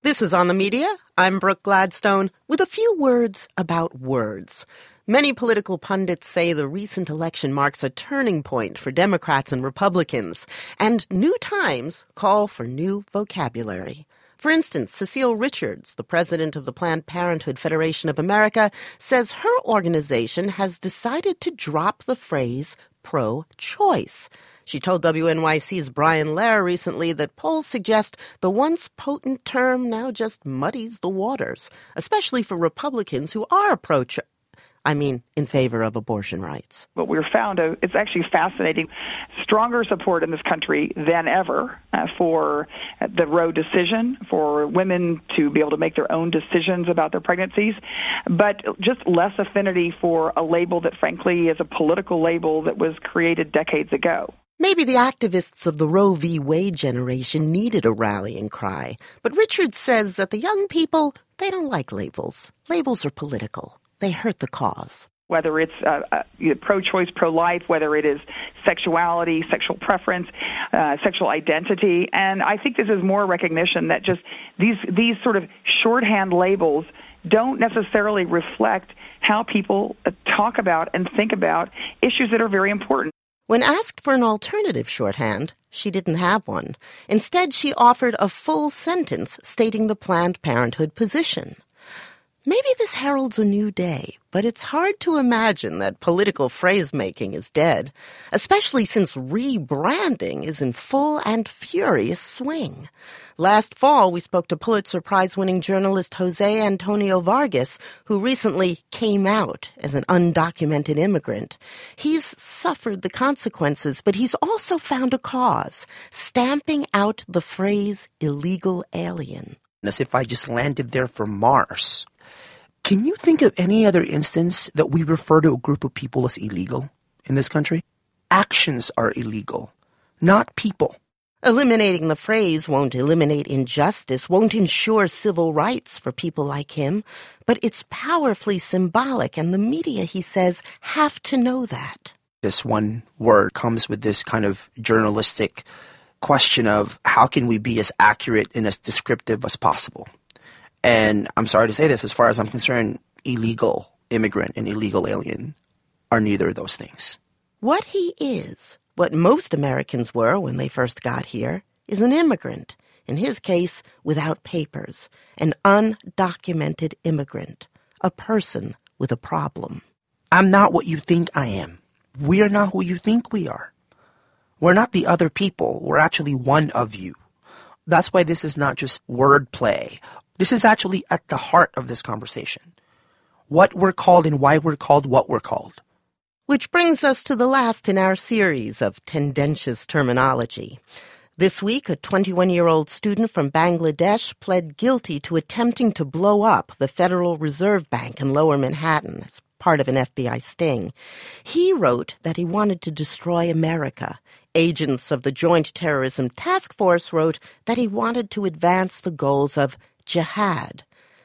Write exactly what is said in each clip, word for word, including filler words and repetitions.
This is On the Media. I'm Brooke Gladstone with a few words about words. Many political pundits say the recent election marks a turning point for Democrats and Republicans, and new times call for new vocabulary. For instance, Cecile Richards, the president of the Planned Parenthood Federation of America, says her organization has decided to drop the phrase pro-choice. She told W N Y C's Brian Lehrer recently that polls suggest the once potent term now just muddies the waters, especially for Republicans who are pro-choice. I mean, in favor of abortion rights. What we've found, uh, it's actually fascinating, stronger support in this country than ever uh, for the Roe decision, for women to be able to make their own decisions about their pregnancies, but just less affinity for a label that, frankly, is a political label that was created decades ago. Maybe the activists of the Roe v. Wade generation needed a rallying cry, but Richards says that the young people, they don't like labels. Labels are political. They hurt the cause. Whether it's uh, uh, pro-choice, pro-life, whether it is sexuality, sexual preference, uh, sexual identity. And I think this is more recognition that just these these sort of shorthand labels don't necessarily reflect how people uh, talk about and think about issues that are very important. When asked for an alternative shorthand, she didn't have one. Instead, she offered a full sentence stating the Planned Parenthood position. Maybe this heralds a new day, but it's hard to imagine that political phrase-making is dead, especially since rebranding is in full and furious swing. Last fall, we spoke to Pulitzer Prize-winning journalist Jose Antonio Vargas, who recently came out as an undocumented immigrant. He's suffered the consequences, but he's also found a cause, stamping out the phrase illegal alien. As if I just landed there from Mars. Can you think of any other instance that we refer to a group of people as illegal in this country? Actions are illegal, not people. Eliminating the phrase won't eliminate injustice, won't ensure civil rights for people like him, but it's powerfully symbolic, and the media, he says, have to know that. This one word comes with this kind of journalistic question of how can we be as accurate and as descriptive as possible? And I'm sorry to say this, as far as I'm concerned, illegal immigrant and illegal alien are neither of those things. What he is, what most Americans were when they first got here, is an immigrant. In his case, without papers. An undocumented immigrant. A person with a problem. I'm not what you think I am. We're not who you think we are. We're not the other people. We're actually one of you. That's why this is not just wordplay. This is actually at the heart of this conversation. What we're called and why we're called what we're called. Which brings us to the last in our series of tendentious terminology. This week, a twenty-one-year-old student from Bangladesh pled guilty to attempting to blow up the Federal Reserve Bank in Lower Manhattan as part of an F B I sting. He wrote that he wanted to destroy America. Agents of the Joint Terrorism Task Force wrote that he wanted to advance the goals of jihad.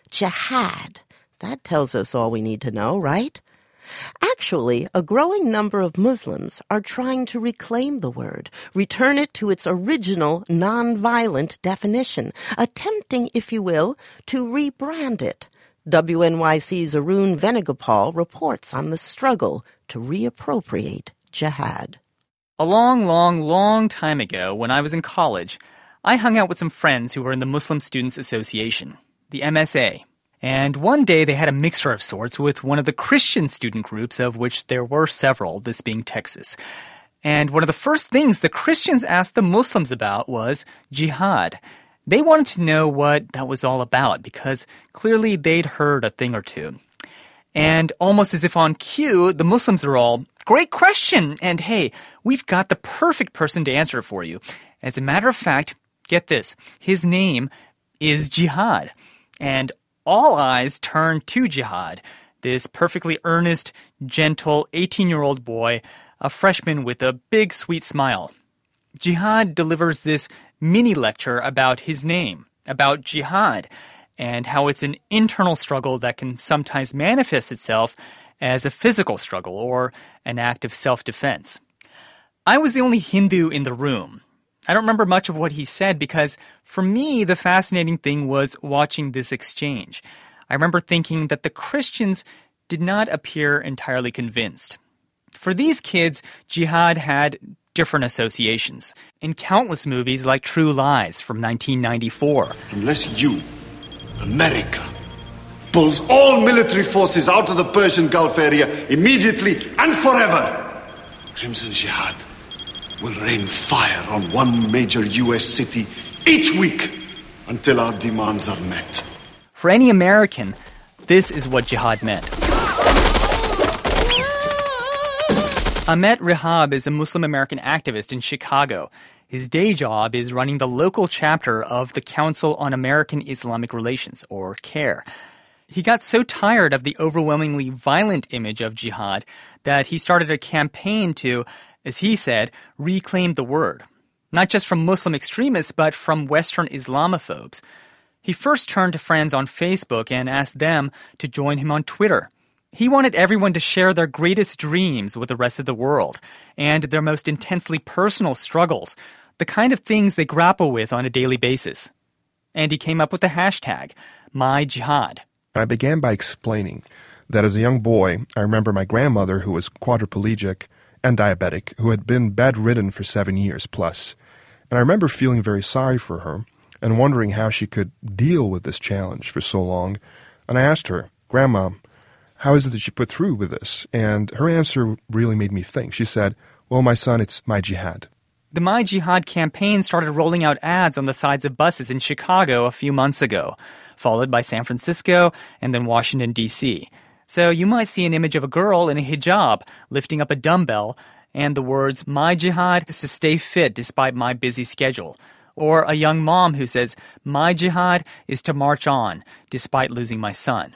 Jihad. That tells us all we need to know, right? Actually, a growing number of Muslims are trying to reclaim the word, return it to its original nonviolent definition, attempting, if you will, to rebrand it. W N Y C's Arun Venugopal reports on the struggle to reappropriate jihad. A long, long, long time ago, when I was in college, I hung out with some friends who were in the Muslim Students Association, the M S A. And one day they had a mixer of sorts with one of the Christian student groups, of which there were several, this being Texas. And one of the first things the Christians asked the Muslims about was jihad. They wanted to know what that was all about because clearly they'd heard a thing or two. And almost as if on cue, the Muslims are all, "Great question! And hey, we've got the perfect person to answer it for you." As a matter of fact, get this, his name is Jihad. And all eyes turn to Jihad, this perfectly earnest, gentle eighteen-year-old boy, a freshman with a big, sweet smile. Jihad delivers this mini-lecture about his name, about jihad, and how it's an internal struggle that can sometimes manifest itself as a physical struggle or an act of self-defense. I was the only Hindu in the room, I don't remember much of what he said because, for me, the fascinating thing was watching this exchange. I remember thinking that the Christians did not appear entirely convinced. For these kids, jihad had different associations. In countless movies like True Lies from nineteen ninety-four. Unless you, America, pulls all military forces out of the Persian Gulf area immediately and forever, Crimson Jihad will rain fire on one major U S city each week until our demands are met. For any American, this is what jihad meant. Ahmet Rehab is a Muslim American activist in Chicago. His day job is running the local chapter of the Council on American Islamic Relations, or CAIR. He got so tired of the overwhelmingly violent image of jihad that he started a campaign to, as he said, reclaim the word. Not just from Muslim extremists, but from Western Islamophobes. He first turned to friends on Facebook and asked them to join him on Twitter. He wanted everyone to share their greatest dreams with the rest of the world and their most intensely personal struggles, the kind of things they grapple with on a daily basis. And he came up with the hashtag, MyJihad. I began by explaining that as a young boy, I remember my grandmother, who was quadriplegic and diabetic, who had been bedridden for seven years plus. And I remember feeling very sorry for her and wondering how she could deal with this challenge for so long. And I asked her, Grandma, how is it that you put through with this? And her answer really made me think. She said, well, my son, it's my jihad. The My Jihad campaign started rolling out ads on the sides of buses in Chicago a few months ago, followed by San Francisco and then Washington, D C So you might see an image of a girl in a hijab lifting up a dumbbell and the words, My Jihad is to stay fit despite my busy schedule. Or a young mom who says, My Jihad is to march on despite losing my son.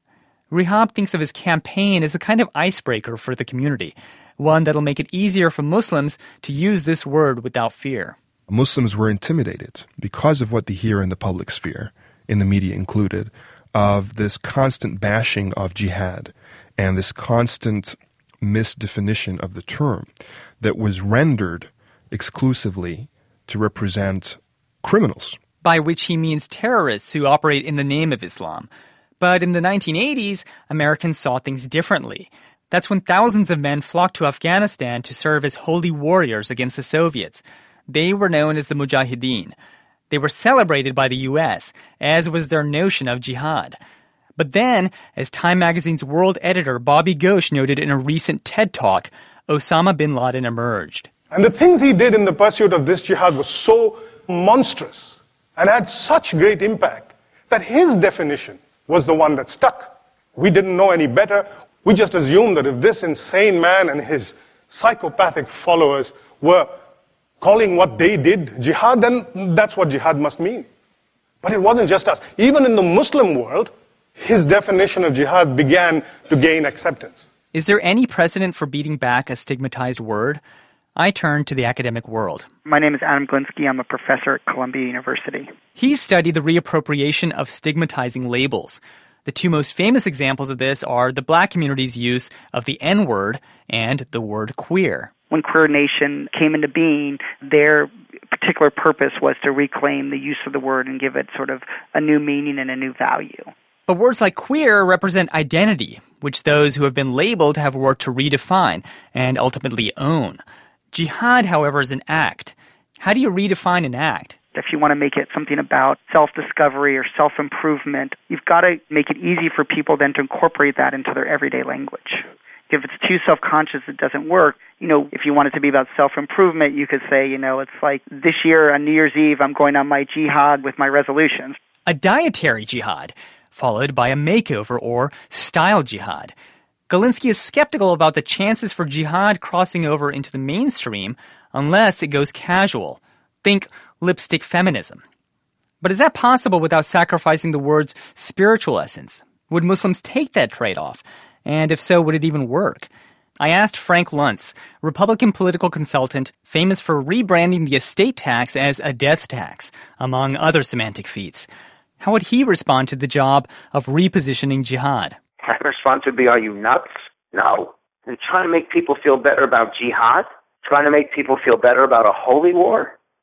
Rehab thinks of his campaign as a kind of icebreaker for the community, one that'll make it easier for Muslims to use this word without fear. Muslims were intimidated because of what they hear in the public sphere, in the media included, of this constant bashing of jihad and this constant misdefinition of the term that was rendered exclusively to represent criminals. By which he means terrorists who operate in the name of Islam. But in the nineteen eighties, Americans saw things differently. That's when thousands of men flocked to Afghanistan to serve as holy warriors against the Soviets. They were known as the Mujahideen. They were celebrated by the U S, as was their notion of jihad. But then, as Time magazine's world editor Bobby Ghosh noted in a recent TED Talk, Osama bin Laden emerged. And the things he did in the pursuit of this jihad was so monstrous and had such great impact that his definition was the one that stuck. We didn't know any better. We just assumed that if this insane man and his psychopathic followers were calling what they did jihad, then that's what jihad must mean. But it wasn't just us. Even in the Muslim world, his definition of jihad began to gain acceptance. Is there any precedent for beating back a stigmatized word? I turn to the academic world. My name is Adam Glinsky. I'm a professor at Columbia University. He studied the reappropriation of stigmatizing labels. The two most famous examples of this are the black community's use of the N-word and the word queer. When Queer Nation came into being, their particular purpose was to reclaim the use of the word and give it sort of a new meaning and a new value. But words like queer represent identity, which those who have been labeled have worked to redefine and ultimately own. Jihad, however, is an act. How do you redefine an act? If you want to make it something about self-discovery or self-improvement, you've got to make it easy for people then to incorporate that into their everyday language. If it's too self-conscious, it doesn't work. You know, if you want it to be about self-improvement, you could say, you know, it's like this year on New Year's Eve, I'm going on my jihad with my resolutions. A dietary jihad, followed by a makeover or style jihad. Galinsky is skeptical about the chances for jihad crossing over into the mainstream unless it goes casual. Think lipstick feminism. But is that possible without sacrificing the word's spiritual essence? Would Muslims take that trade-off? And if so, would it even work? I asked Frank Luntz, Republican political consultant famous for rebranding the estate tax as a death tax, among other semantic feats. How would he respond to the job of repositioning jihad? My response would be, are you nuts? No. And trying to make people feel better about jihad? Trying to make people feel better about a holy war?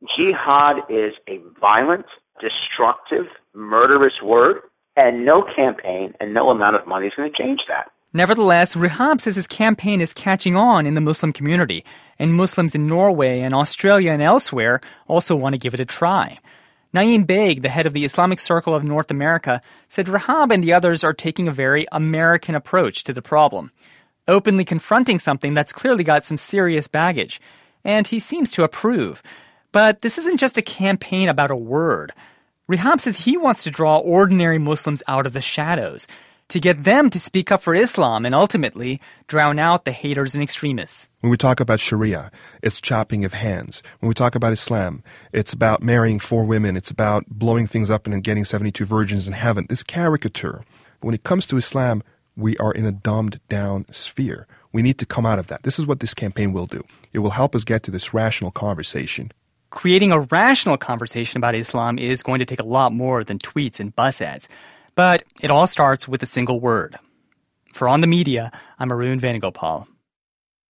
Jihad is a violent, destructive, murderous word, and no campaign and no amount of money is going to change that. Nevertheless, Rehab says his campaign is catching on in the Muslim community, and Muslims in Norway and Australia and elsewhere also want to give it a try. Naeem Baig, the head of the Islamic Circle of North America, said Rehab and the others are taking a very American approach to the problem, openly confronting something that's clearly got some serious baggage. And he seems to approve. But this isn't just a campaign about a word. Rehab says he wants to draw ordinary Muslims out of the shadows, to get them to speak up for Islam and ultimately drown out the haters and extremists. When we talk about Sharia, it's chopping of hands. When we talk about Islam, it's about marrying four women. It's about blowing things up and getting seventy-two virgins in heaven. This caricature. But when it comes to Islam, we are in a dumbed-down sphere. We need to come out of that. This is what this campaign will do. It will help us get to this rational conversation. Creating a rational conversation about Islam is going to take a lot more than tweets and bus ads. But it all starts with a single word. For On the Media, I'm Arun Venugopal.